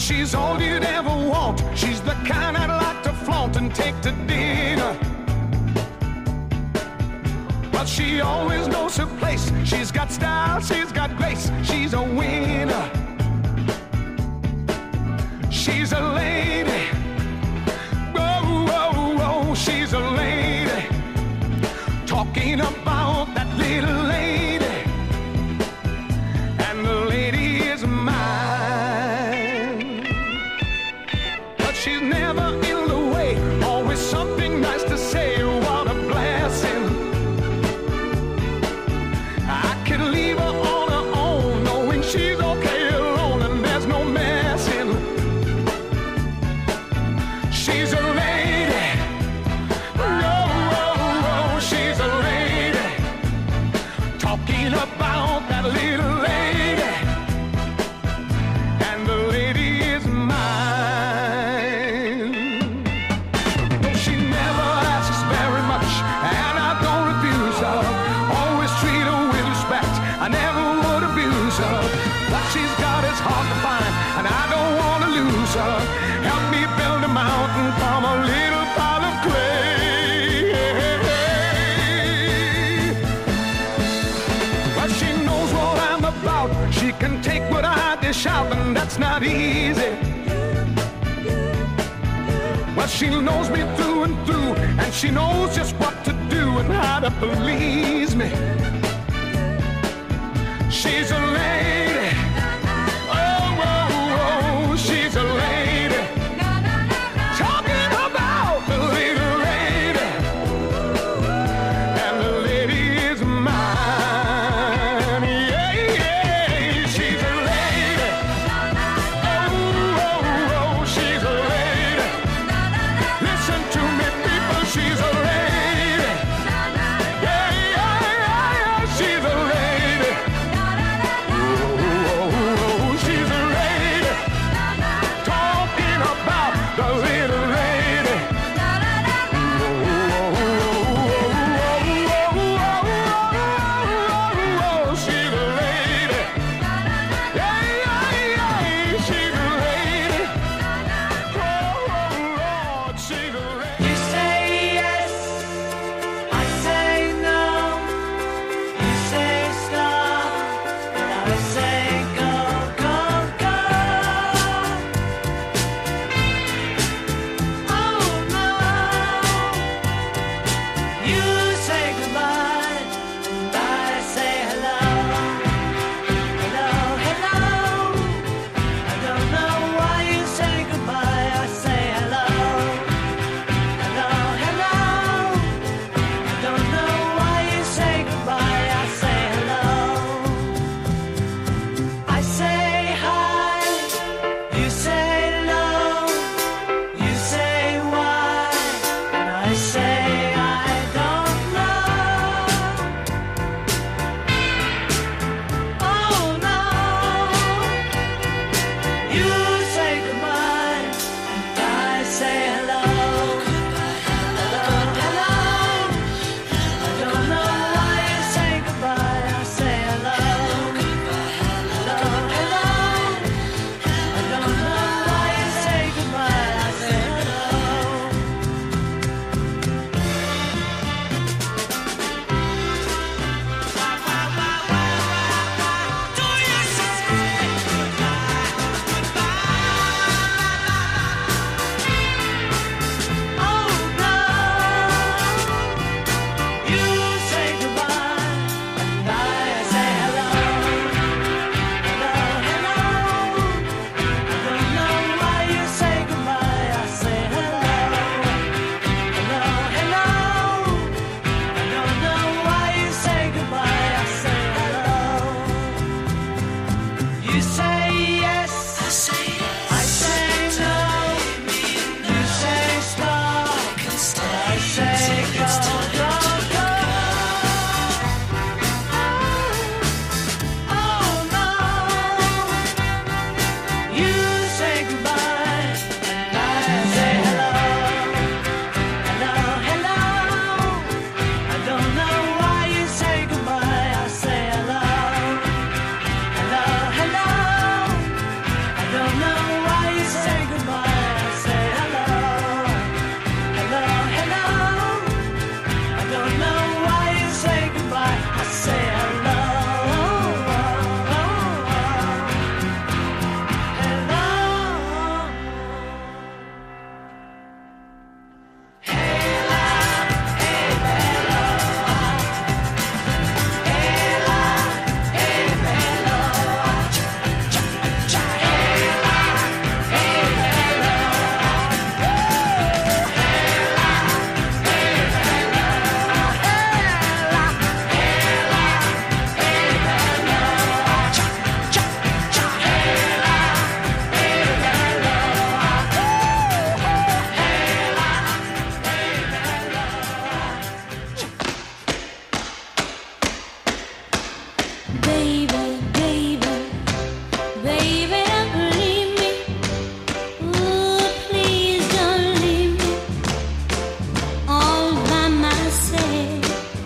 She's all you'd ever want. She's the kind I'd like to flaunt and take to dinner. But she always knows her place. She's got style, she's got grace. She's a winner. She's a lady. Whoa, whoa, whoa, she's a lady. Talking about that little lady. And the lady is mine. But she's never in the way. Always something nice to say. What a blessing. I could leave her on her own, knowing she's okay alone and there's no messing. She's a lady. Whoa, whoa, whoa, she's a lady. Talking about that little lady. And the lady is mine. Though she never asks very much, and I don't refuse her. Always treat her with respect. I never would abuse her. What she's got is hard to find, and I don't want to lose her. Help me build a mountain from a little pile of clay. But she knows what I'm about. She can take what I dish out, and that's not easy. Well, she knows me through and through, and she knows just what to do and how to please me. She's a lady. Oh, whoa, whoa, she's a lady. Talking about the little lady. And the lady is mine. Yeah, yeah, she's a lady. Oh, oh, oh, she's a lady. Listen to me, people, she's a lady. Yeah, yeah, yeah, Baby, baby, baby, don't leave me. Ooh, please don't leave me all by myself.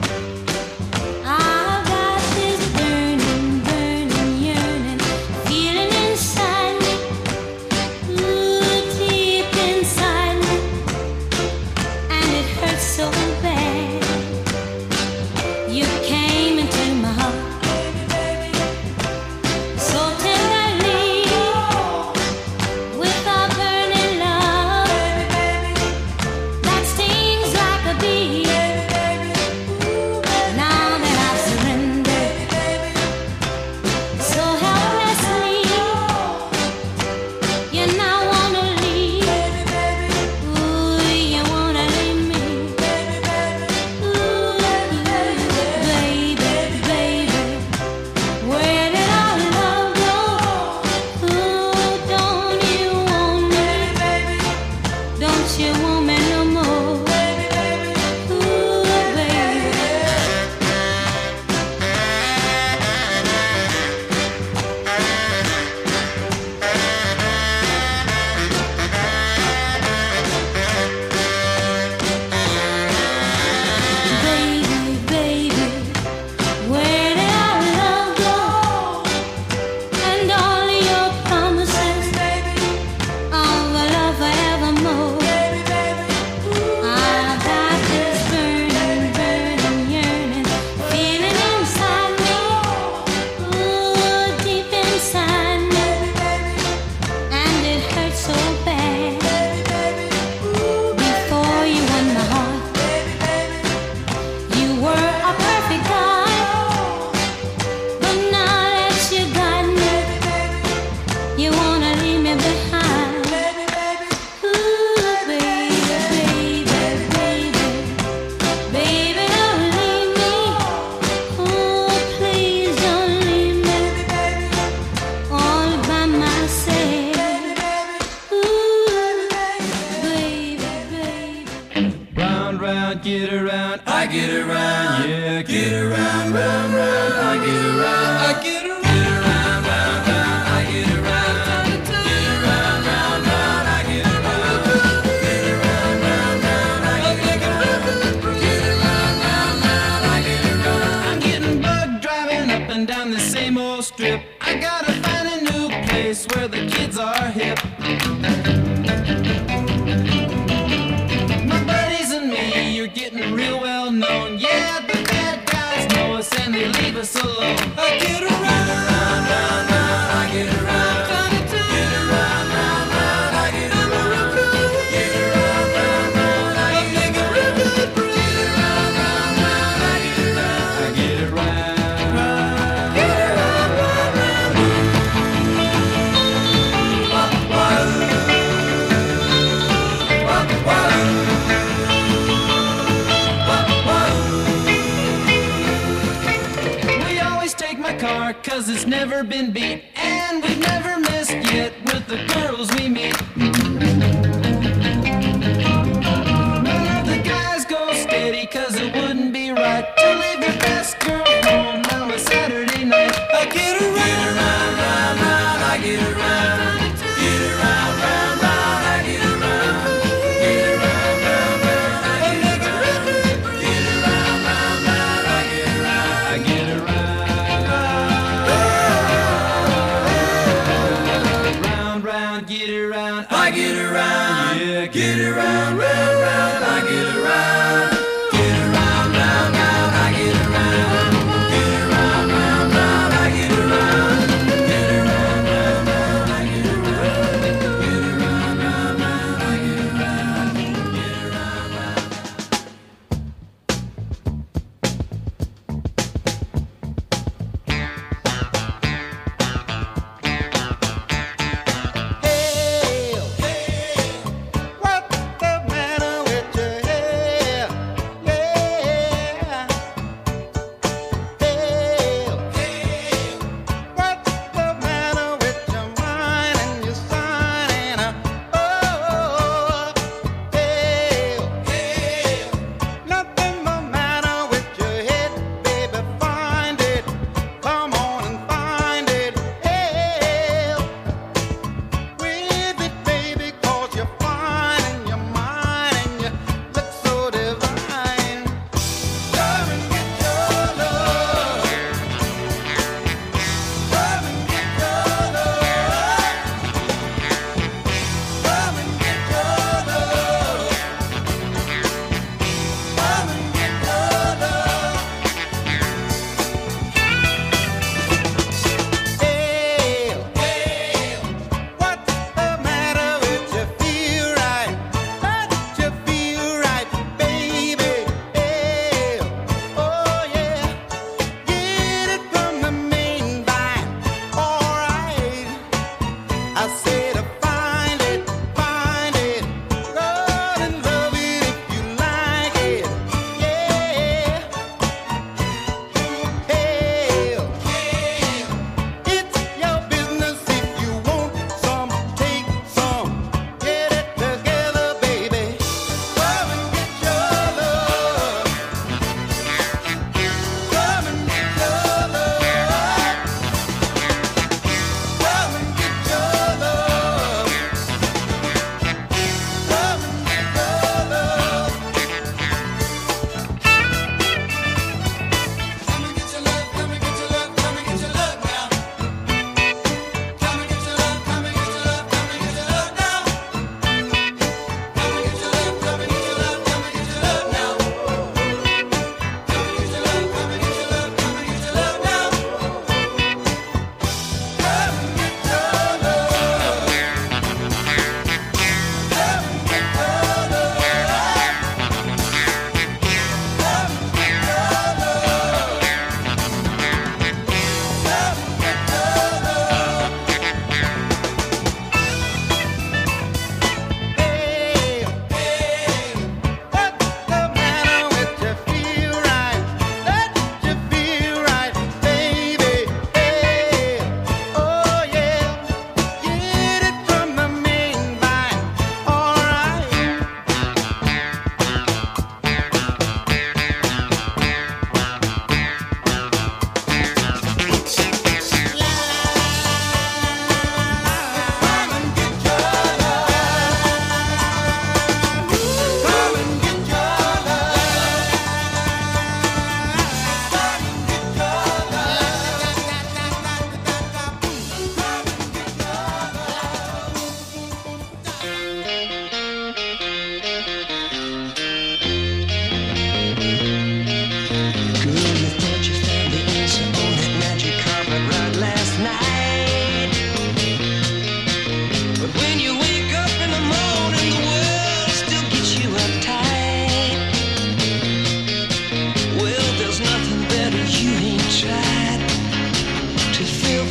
I've got this burning, burning, yearning feeling inside me. Ooh, deep inside me, and it hurts so bad. You came into my heart so tenderly with a burning love that stings like a bee. Now that I've surrendered so helplessly, you now wanna leave. Ooh, you wanna leave me. Ooh, baby, baby, where did our love go? Ooh, don't you want me? Don't you want me no more? Ooh, baby. Baby, baby, where did our love go? And all your promises of a love forevermore. I've got this burning, burning, yearning feeling inside me. Ooh, deep inside me, and it hurts so bad. Before you won my heart, you were a perfect guy, but now that you got me, you wanna leave me behind. Ooh, baby, baby, baby, baby, don't leave me. Oh, please don't leave me all by myself. Ooh, baby, baby. Round, round, get around, I get around, yeah, get around, round, round, I get around, I get around, get around, round, round, I get around, get around, round, round, I get around, get around, round, round, I get around, get around, round, round, I get around. I'm getting bugged driving up and down the same old strip. I gotta find a new place where the kids are hip. My buddies and me, you're getting real well known. Yeah, the bad guys know us and they leave us alone. I get around, round, round, round, I get around. Get around, round, round, I get around. Get around, round, round, I get around. Get around, round, round, I get around. I get around. Get around, round, round. We always take my car, cause it's never been beat. And we've never missed yet with the girls we meet. None of the guys go steady, cause it wouldn't be right to leave your best girl home on a Saturday night. I get around, round, round, round, I get around. Get around, round, round, I get around. Get around, round, round, I get around. Get around, round, round, I get around. I get around. Round, round, get around. I get around. Yeah, get around, round, round, I get around. Get around, round, round, I get around.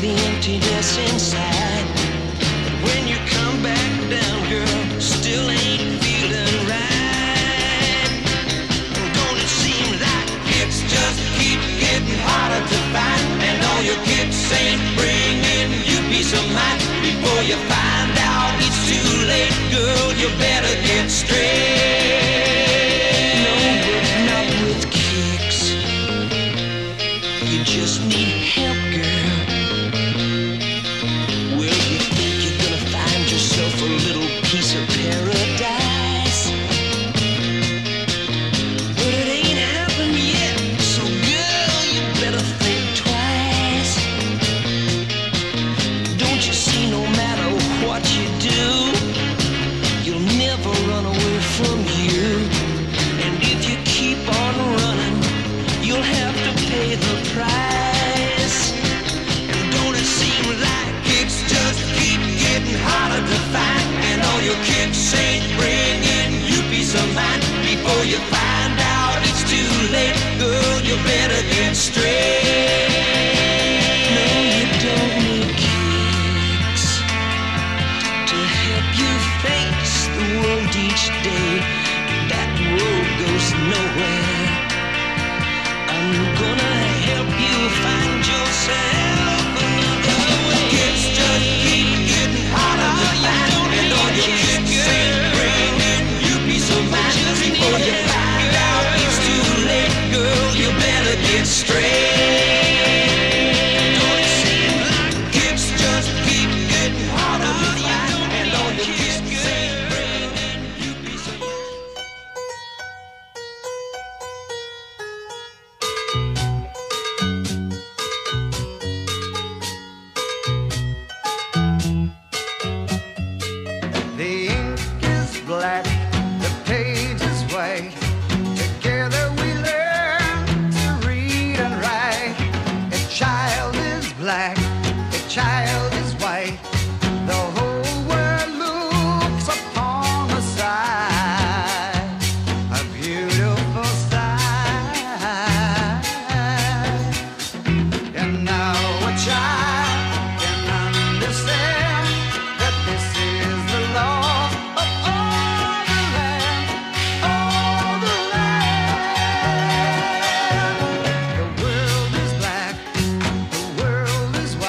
the emptiness inside. But when you come back down, girl, still ain't feeling right. Don't it seem like it's just keep getting harder to find, and all your kicks ain't bringing you peace of mind? Before you find out it's too late, girl, you better get straight. No, but not with kicks. You just need help, girl. Well, you think you're gonna find yourself a little piece of paradise, but it ain't happened yet. So, girl, you better think twice. Don't you see, no matter what you do, you'll never run away from you. And if you keep on running, you'll have to pay the price. And don't it seem like it's just keep getting harder to find, and all your kicks ain't bringing you peace of mind? Before you find out it's too late, girl, you better get straight. No, you don't need kicks to help you face the world each day. That road goes nowhere. I'm gonna help you find yourself another way. It's just keep getting harder to find, and all your kicks ain't bringing you peace of mind. Before you find out it's too late, girl, you better get straight. Don't it seem like it's just keep getting harder to find, and all your kicks ain't bringing you peace of mind? The ink is black, the page is white. Together we learn to read and write. A child is black, a child is white. The whole world looks upon the sight, a beautiful sight. And now a child can understand that this is the law of all the land, all the land. The world is black, the world is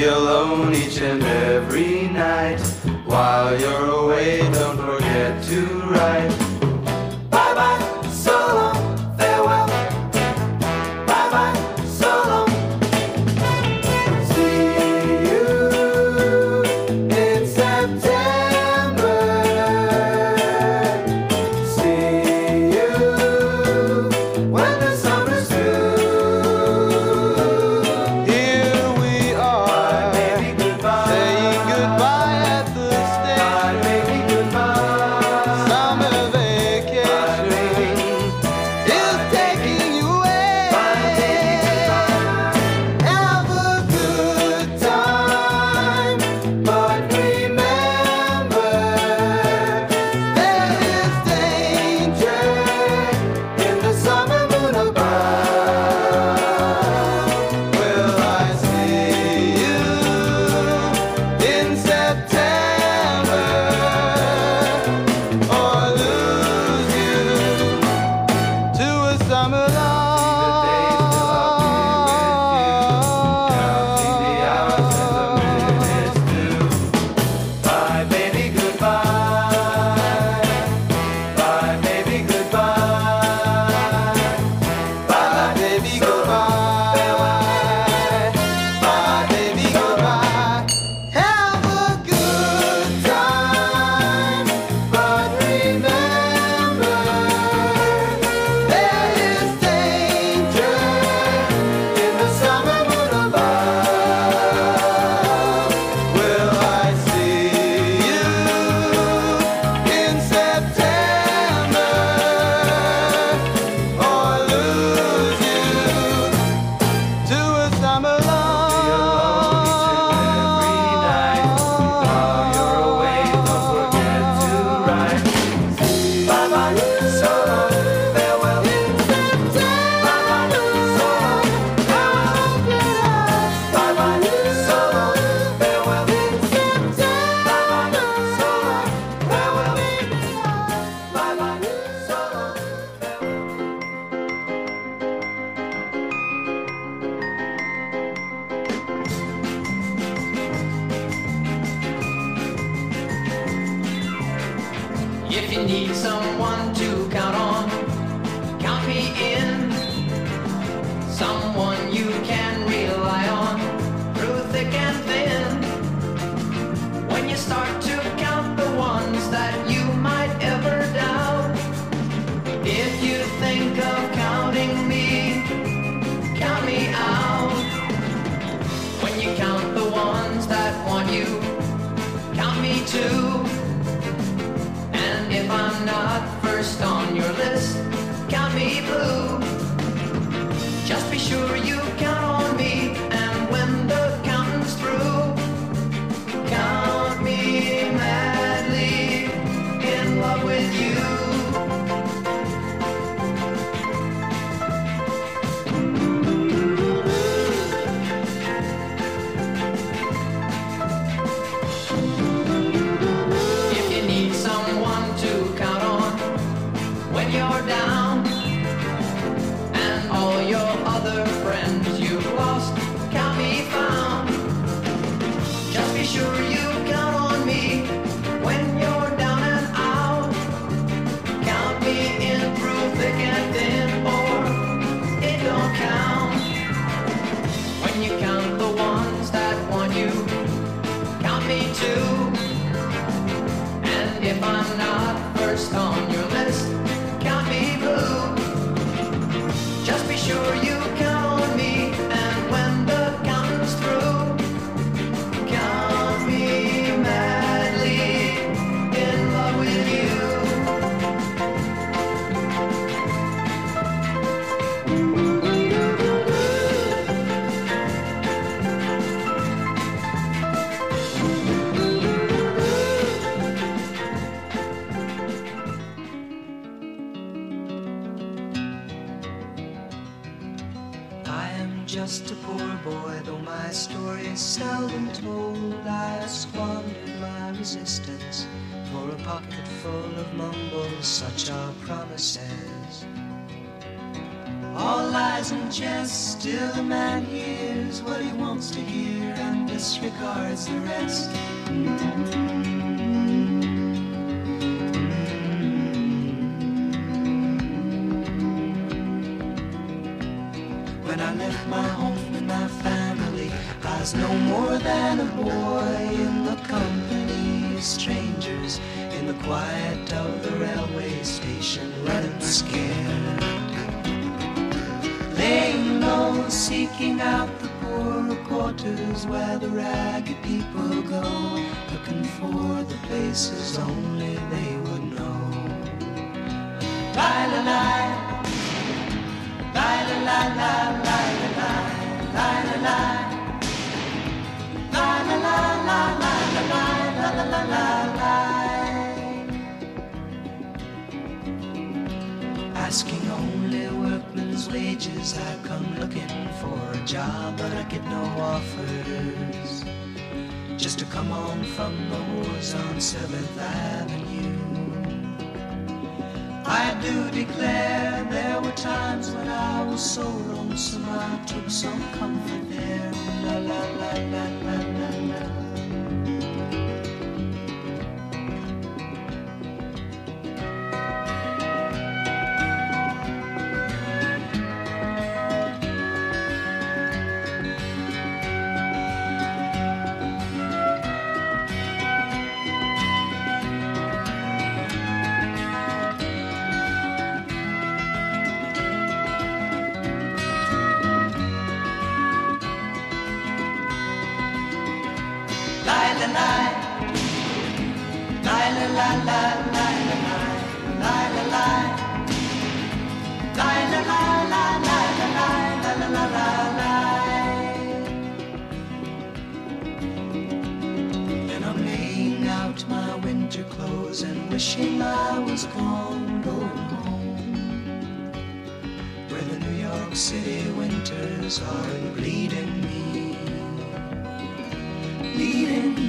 alone each and every night. While you're away, don't forget to write. Bye bye, so long, farewell. Bye bye, so long. See you in September. See you when the summer's through. Here we are, baby, goodbye. Saying goodbye at the station. Baby, goodbye. Summer vacation is taking you away. Have a good time, but remember there is danger in the summer moon above. Will I see you in September or lose you to a summer love? Bye, baby, goodbye. Bye, baby, goodbye. Bye, baby, goodbye. Bye, baby, goodbye. Have a good time, but remember there is danger in the summer moon above. Will I see you in September or lose you to a summer love? While you're away, don't forget to write. Bye bye, so long, farewell. Bye bye, so long, farewell. Bye bye, so long, farewell. Bye bye, so long, farewell. Bye bye, so long, farewell. If you need someone to count on, count me in. Someone you can rely on through thick and thin. When you start to count the ones that you might ever doubt, if you think of counting me, count me out. When you count the ones that want you, count me too. And if I'm not first on your list, count me blue. Just be sure you count on me, and when the counting's through, count me madly in love with you. If you need someone to count on when you're down, and all your other friends you've lost can't be found, just be sure you count on me when you're down and out. Count me in through thick and thin, or it don't count. When you count the ones that want you, count me too. And if I'm not first on your list, count me blue. Just be sure you count on me, and when the counting's through, count me madly in love with you. I am just a poor boy, though my story is seldom told. I have squandered my resistance for a pocket full of mumbles, such are promises. All lies and jest, still a man hears what he wants to hear and disregards the rest. When I left my home and my family, I was no more than a boy in the company of strangers, in the quiet of the railway station, running scared. Laying low, seeking out the poorer quarters where the ragged people go, looking for the places only they would know. Lie-la-lie, lie-la-lie, lie-la-lie, lie-la-lie, lie-la-lie, lie-la-lie, lie-la-lie. Asking only workmen's wages, I come looking for a job, but I get no offers. Just to come on from the wars on 7th Avenue. I do declare there were times when I was so lonesome I took some comfort there. La la la la la la la. And I'm laying out my winter clothes and wishing I was gone, going home, where the New York City winters are bleeding me, bleeding me.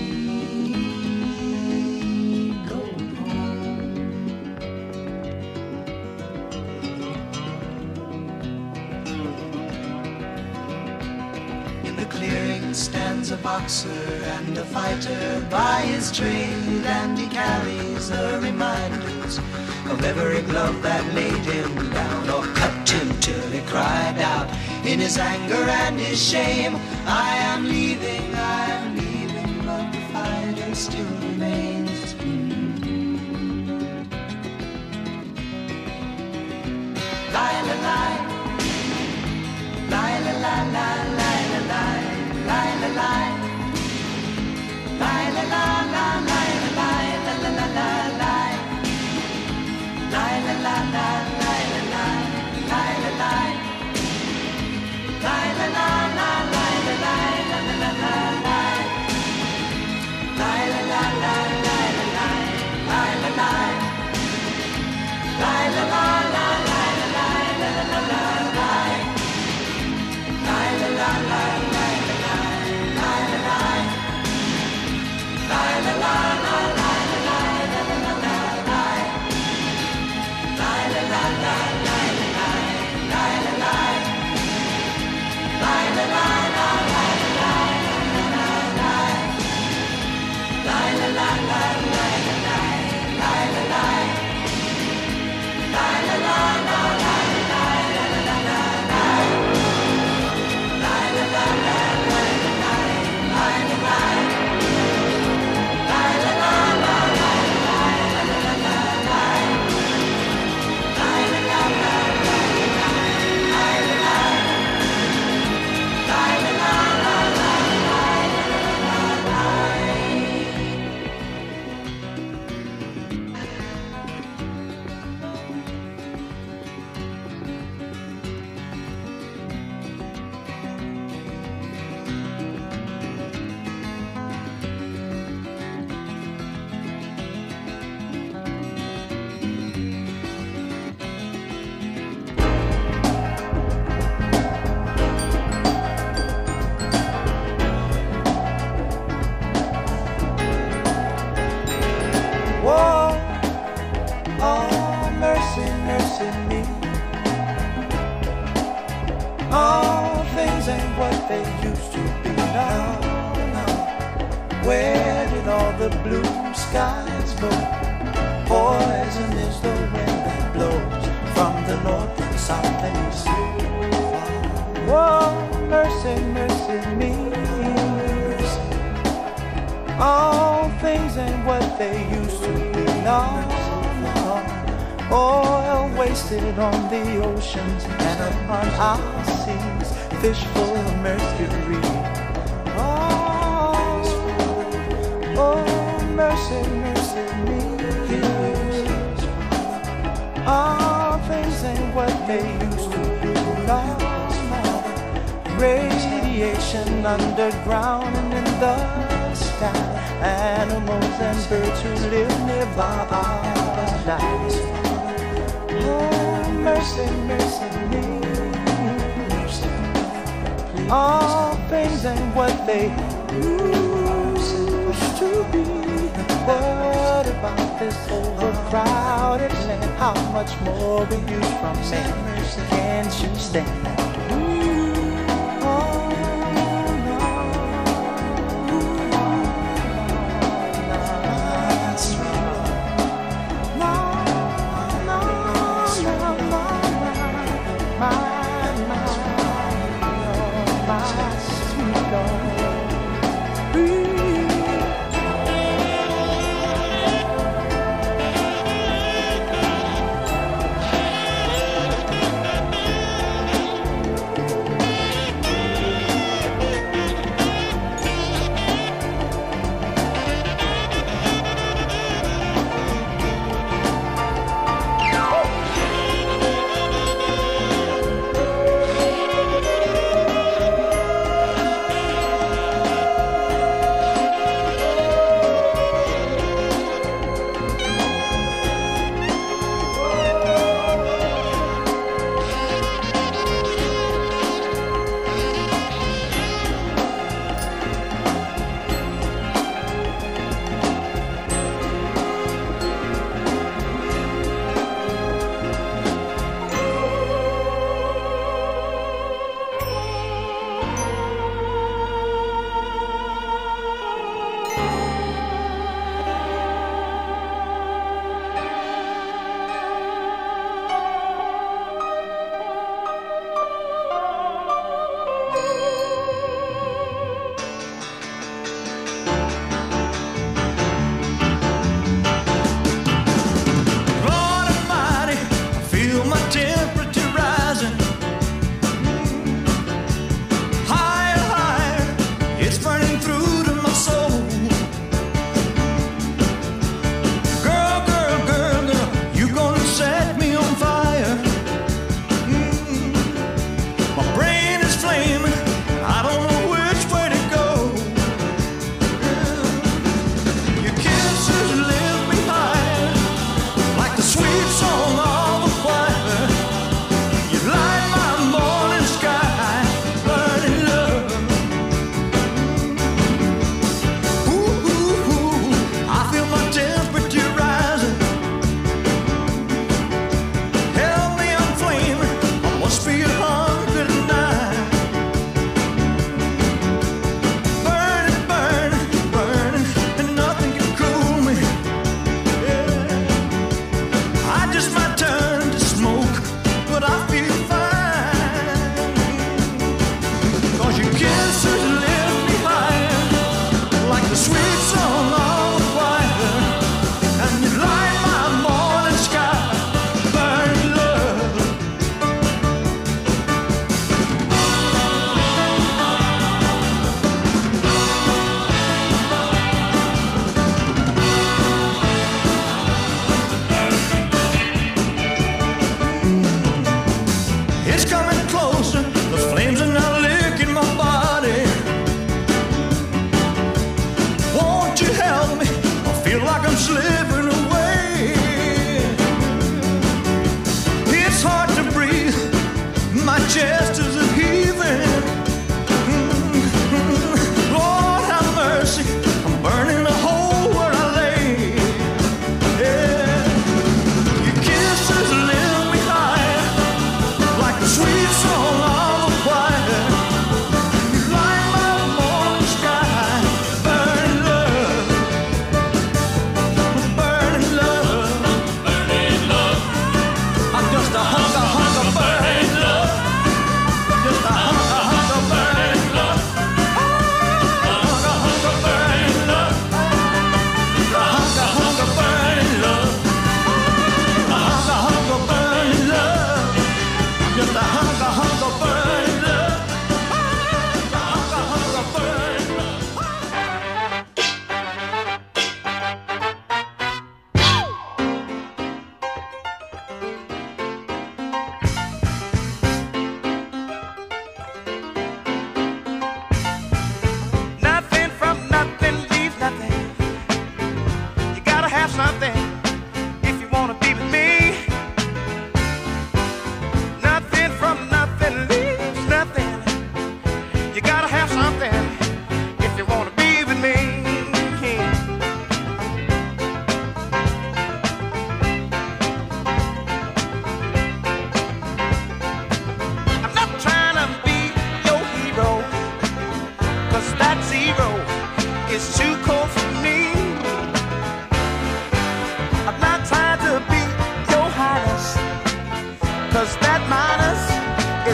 Stands a boxer and a fighter by his trade, and he carries the reminders of every glove that laid him down or cut him till he cried out in his anger and his shame, I am leaving, but the fighter still remains. Lie-la-lie, lie-la-lie, lie-la-lie. Lie la lie, lie la la la, lie la lie, la la la la lie, lie la la la, lie la lie, lie la lie, lie la la la, lie la lie, la la la la lie, lie la la la. skies low. Poison is the wind that blows from the north, the south, and east. Oh, mercy, mercy me. All things ain't what they used to be. No, no. Oil wasted on the oceans and upon our seas, fish full of mercury. Oh, mercy, mercy me. All things ain't what they used to be. No, no. Radiation underground and in the sky. Animals and birds who live nearby our lives. Oh, mercy, mercy me. All things ain't what they used to be. What about this overcrowded land? How much more we use from man? Can't you stand that?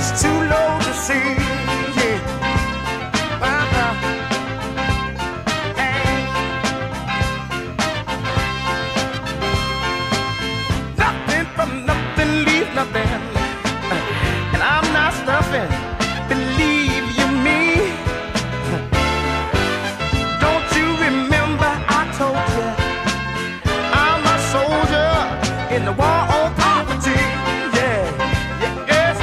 is too low to see. Yeah. Hey. Nothing from nothing, leave nothing. And I'm not stuffing. Believe you me. Don't you remember I told you I'm a soldier in the war on poverty. Yeah, yeah, yes,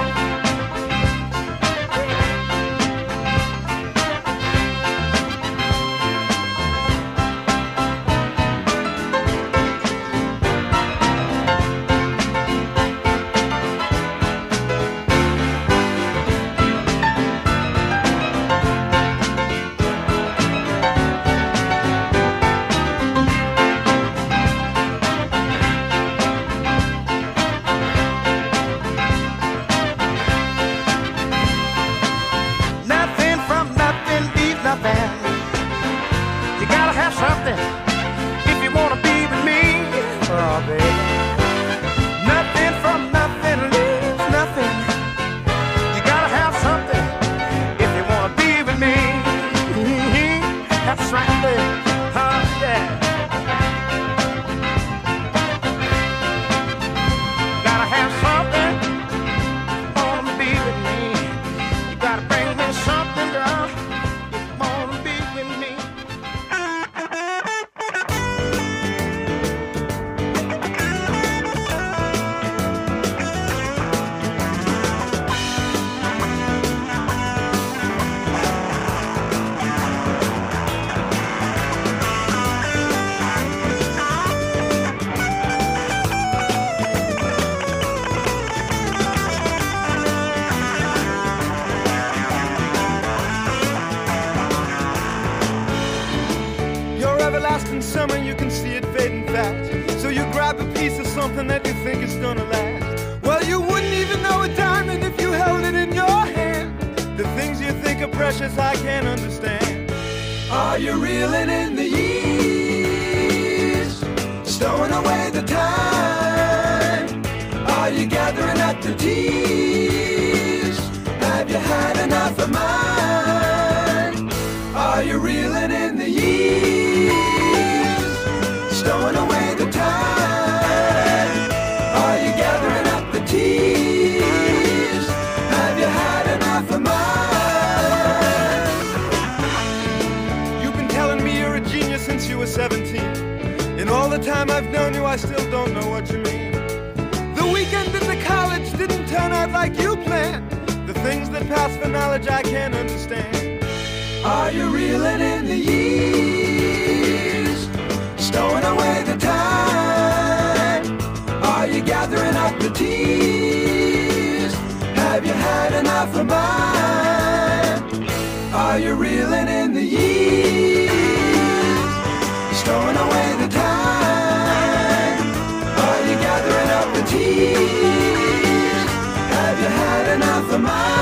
nothing from nothing, leave nothing. You gotta have something if you wanna be with me. Oh, baby. Nothing from nothing, leave nothing. You gotta have something if you wanna be with me. That's right, baby. Yeah. Gotta have something if you wanna be with me. You gotta bring me something, girl, if you wanna be with me. Your everlasting summer, you can see it fading fast. So you grab a piece of something that you think is gonna last. Well, you wouldn't even know a diamond if you held it in your hand. The things you think are precious, I can't understand. Are you reeling in the years, stowing away the time? Are you gathering up the tears? Have you had enough of mine? Are you reeling in the years, stowing away the time? Are you gathering up the tears? Have you had enough of mine? You've been telling me you're a genius since you were 17. In all the time I've known you, I still don't know what you mean. The weekend at the college didn't turn out like you planned. The things that pass for knowledge I can't understand. Are you reeling in the years, stowing away the time? Are you gathering up the tears? Have you had enough of mine? Are you reeling in the years, stowing away the time? Are you gathering up the tears? Have you had enough of mine?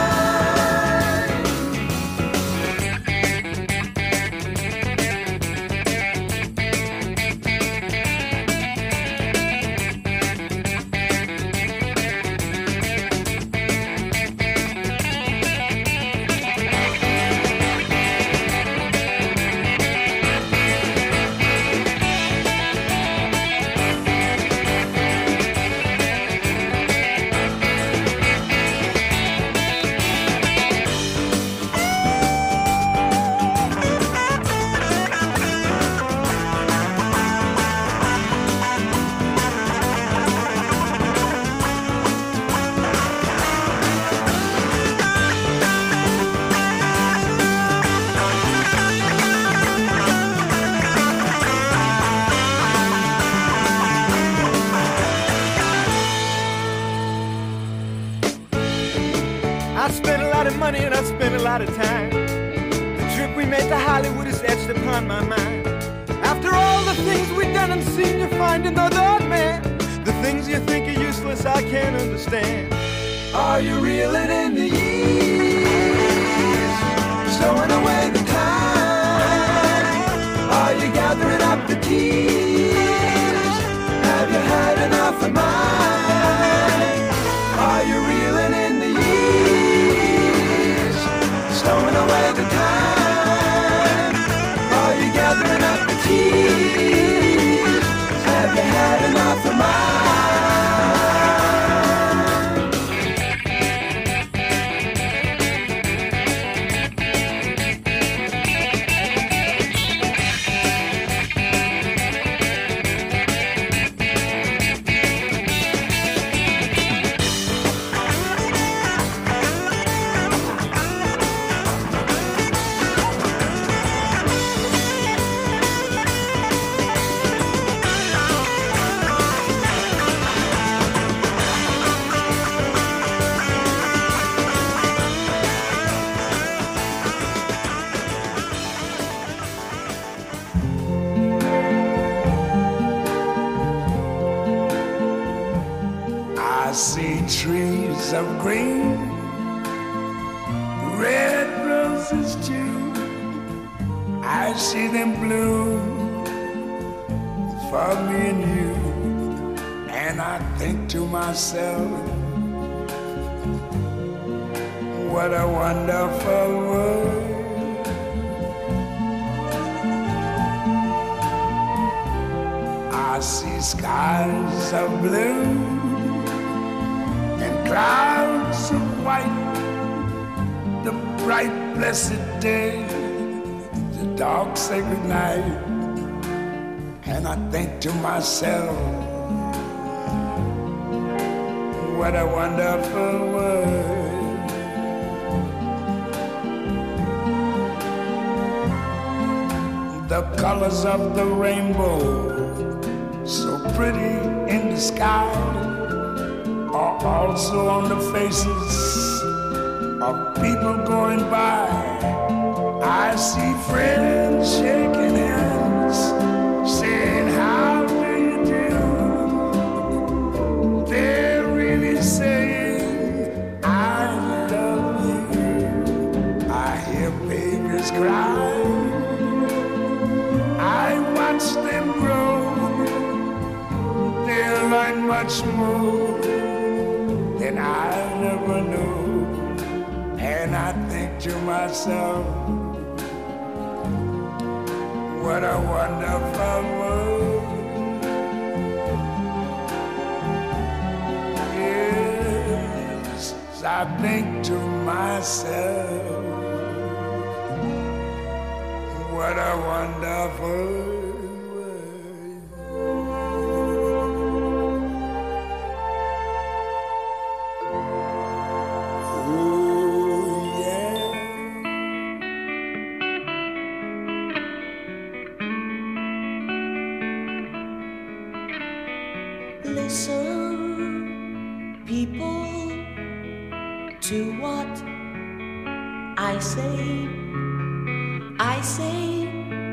I spent a lot of money and I spent a lot of time. The trip we made to Hollywood is etched upon my mind. After all the things we've done and seen, you find another man. The things you think are useless, I can't understand. Are you reeling in the years, stowing away the time? Are you gathering up the tears? Have you had enough of mine? Are you reeling in the see trees of green, red roses too. I see them bloom for me and you. And I think to myself, what a wonderful world. I see skies of blue and clouds of white, the bright blessed day, the dark sacred night. And I think to myself, what a wonderful world. The colors of the rainbow, so pretty in the sky, are also on the faces of people going by. I see friends shaking hands, saying, how do you do? They're really saying, I love you. I hear babies cry, I watch them grow. They'll learn much more than I never knew. And I think to myself, what a wonderful world. Yes, I think to myself, what a wonderful world. Listen, people, to what I say. I say,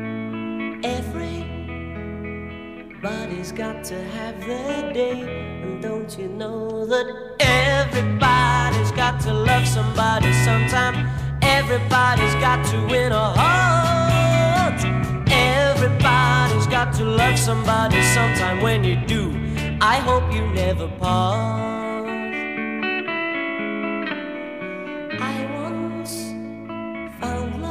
everybody's got to have their day. And don't you know that everybody's got to love somebody sometime? Everybody's got to win a heart. Everybody's got to love somebody sometime. When you do, I hope you never part. I once found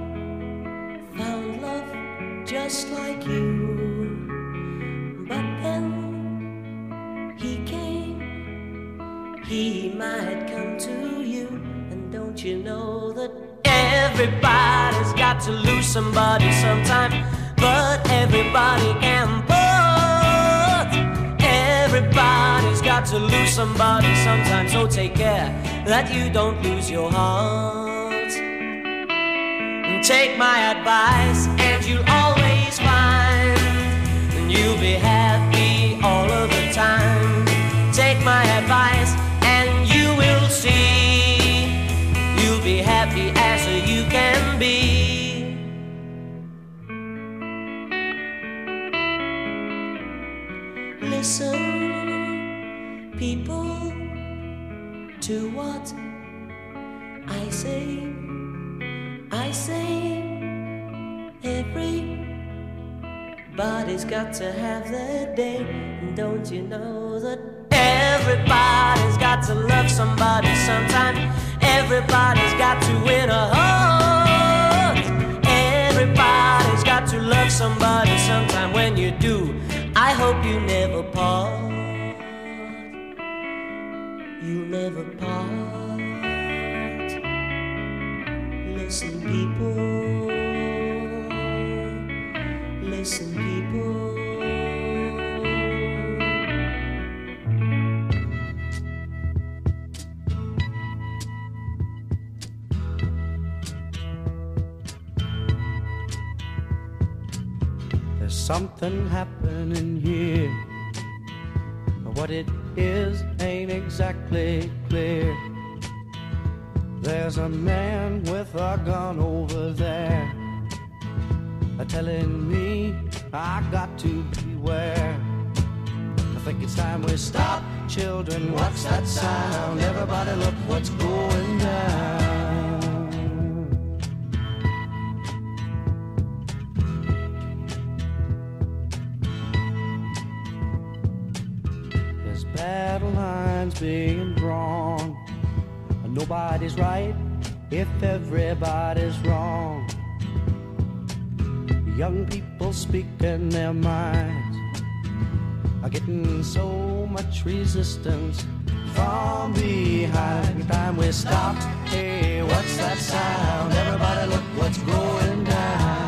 love just like you. But then he came, he might come to you. And don't you know that everybody's got to lose somebody sometime? But everybody can part. Everybody's got to lose somebody sometime. So take care that you don't lose your heart. And take my advice and you'll always find, and you'll be happy all of the time. Take my advice and you will see, you'll be happy as you can be. Listen, people, to what I say. I say, everybody's got to have their day. And don't you know that everybody's got to love somebody sometime? Everybody's got to win a heart. Everybody's got to love somebody sometime. When you do, I hope you never part. You'll never part. Listen, people. Listen, people. There's something happening here. What it is ain't exactly clear. There's a man with a gun over there, telling me I got to beware. I think it's time we stop, children, what's that sound? Everybody look what's going down. There's battle lines being drawn. Nobody's right if everybody's wrong. Young people speaking their minds are getting so much resistance from behind. Time we stop. Hey, what's that sound? Everybody look what's going down.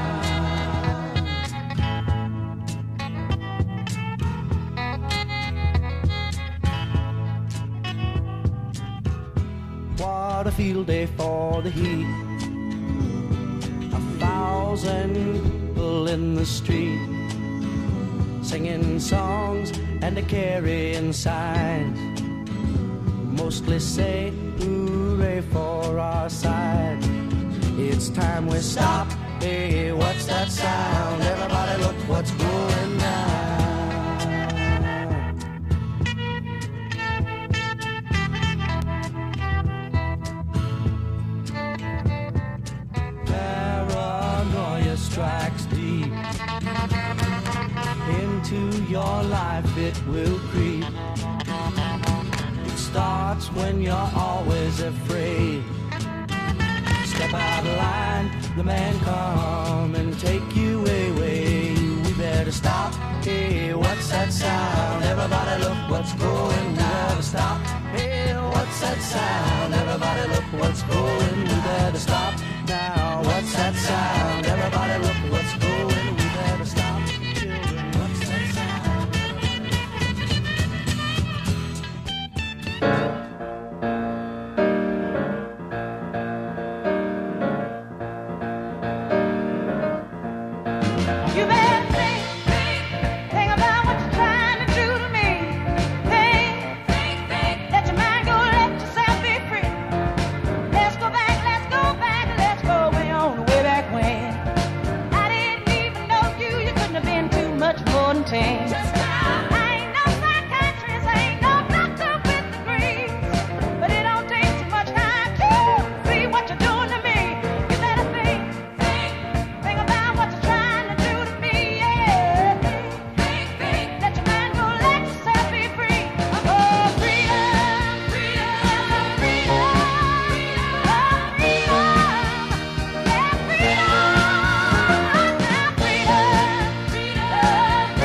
What a field day for the heat. 1,000 people in the street, singing songs and carrying signs. Mostly say hooray for our side. It's time we stop. Hey, what's that sound? Everybody look what's going down. Paranoia strikes deep into your life, it will creep. It starts when you're always afraid. Step out of line, the man come and take you away. We better stop. Hey, what's that sound? Everybody look what's going. We better stop. Hey, what's that sound? Everybody look what's going. We better stop now. What's that sound? Everybody look what's going. We better stop. Children, what's that sound? You better think about what you're trying to do to me. Think, let your mind go, let yourself be free. Let's go back, let's go way on, way back when. I didn't even know you couldn't have been too much more than 10. I ain't no psychiatrist, I ain't no doctor with degrees, but it don't take too much time to see what you're doing to me. You better think about what you're trying to do to me, yeah. Let your mind go, let yourself be free. Oh, freedom, freedom, freedom, oh, freedom, yeah, freedom, freedom,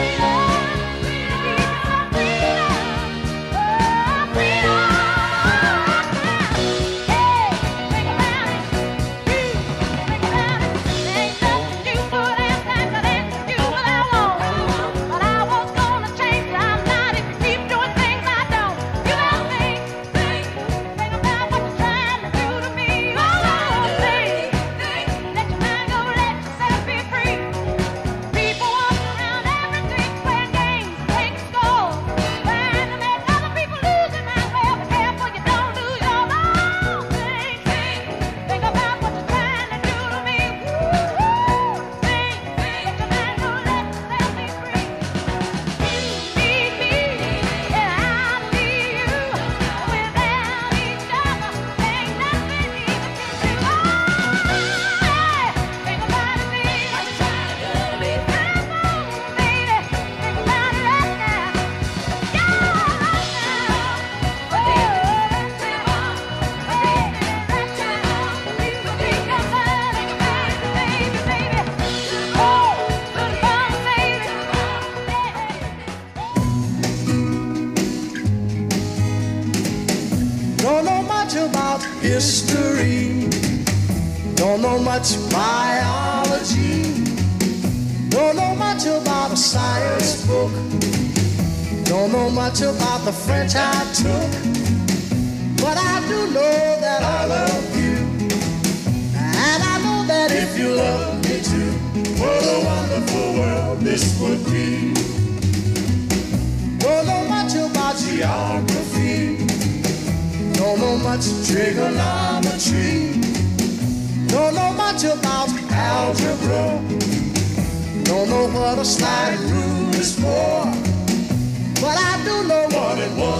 history, don't know much biology, don't know much about a science book, don't know much about the French I took, but I do know that I love you, and I know that if you love me too, what a wonderful world this would be. Don't know much about geography, don't know much trigonometry, don't know much about algebra, don't know what a slide rule is for, but I do know 1 and 1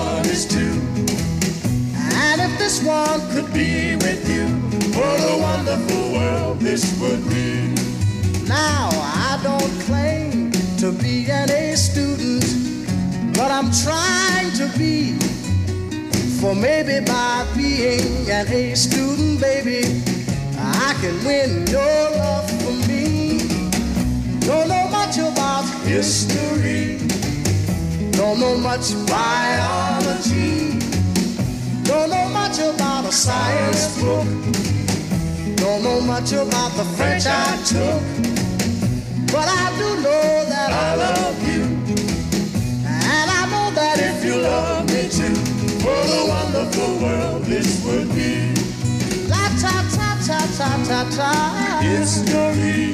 this one could be with you. What a wonderful world this would be. Now, I don't claim to be an A student, but I'm trying to be. For maybe by being an A student, baby, I can win your love for me. Don't know much about history, don't know much biology, don't know much about a science book, don't know much about the French I took, but I do know that I love you, and I know that if you love me too, what a wonderful world this would be. La ta ta ta ta ta ta. History.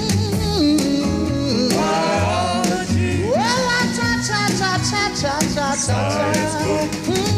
Biology. Well, la ta ta ta ta ta ta ta. Science book.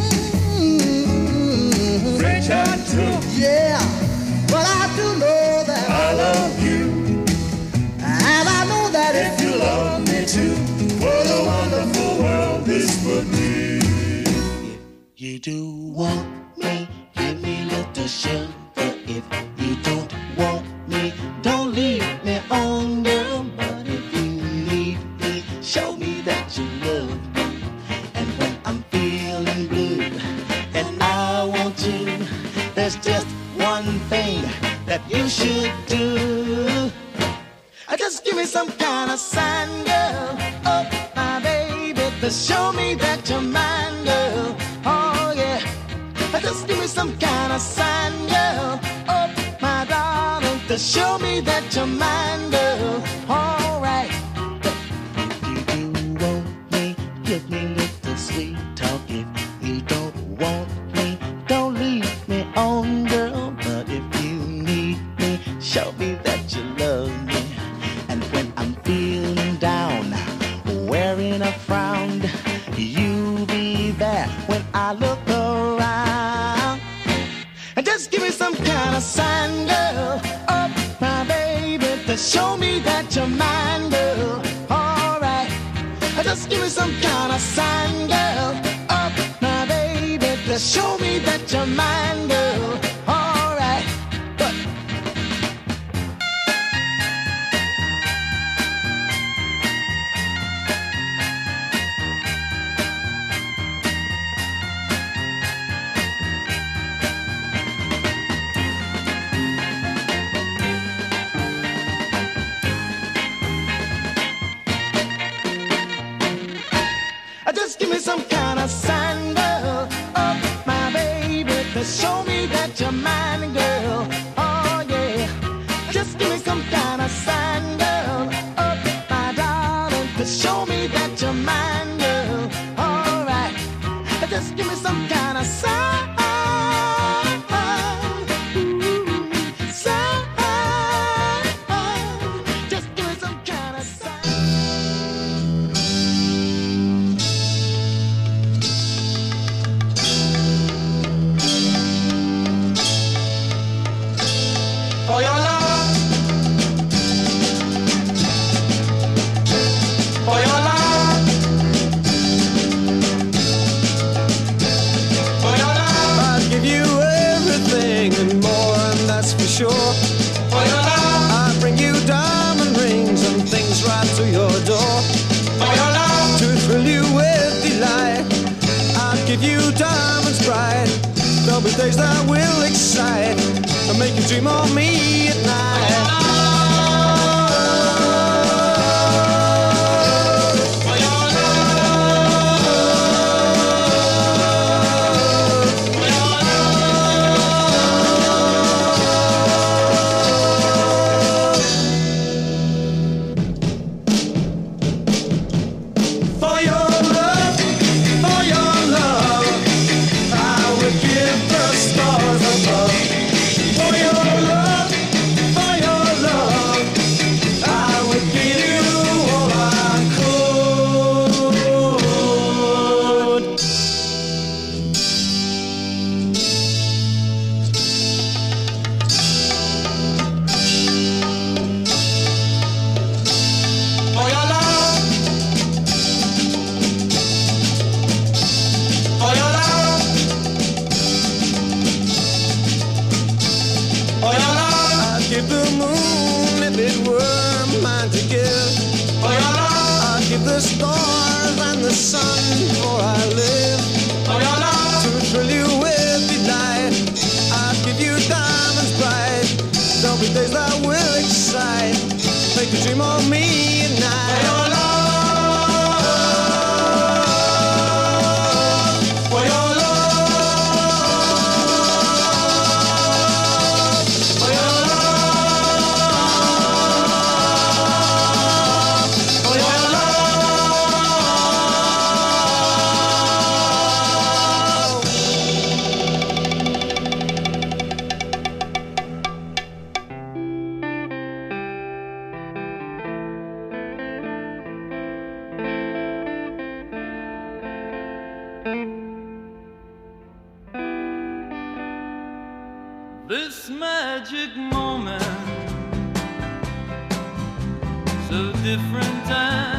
French I took. Yeah, but I do know that I love you, and I know that if you love me too, what a wonderful world this would be. You do want me, give me little sugar. If you don't want me, don't leave me on, girl. But if you need me, show me that you love me. And when I'm feeling blue and I want you, there's just one thing that you should do. Just give me some kind of sign, girl. Oh, my baby, to show me that you're mine, girl. Oh, yeah. Just give me some kind of sign, girl. Oh, my darling, to show me that you're mine, girl. All right. If you do want me, give me little sweet talk. If you don't want me, don't leave me on, girl. But if you need me, show me that you love me. And when I'm feeling down, wearing a frown, you be there when I look around. And just give me some kind of sign, girl. Oh, my baby, to show me that you're mine, girl. All right. Just give me some kind of sign, girl. Oh, my baby, to show me that you're mine, girl. All right. But just give me some kind of sign, girl. Oh, my baby, to show me that you're mine, girl. Oh, yeah. Just give me some kind of sign, girl. Oh, my darling, to show me that you're mine, girl. All right. Just give me some kind of sign. Sign. Just give me some kind of sign. For your love, for your love, for your love, I'd give you everything and more, and that's for sure. for your love, I'd bring you diamond rings and things right to your door. for your love, To thrill you with delight, I'd give you diamonds bright. There'll be days that will excite and make you dream of me at night. for your love, for your For your love, I would give the stars above. For your love, the stars and the sun, for I live to thrill you with delight. I'll give you diamonds bright. There'll be days that will excite, make you dream of me at night. For your love. This magic moment, so different and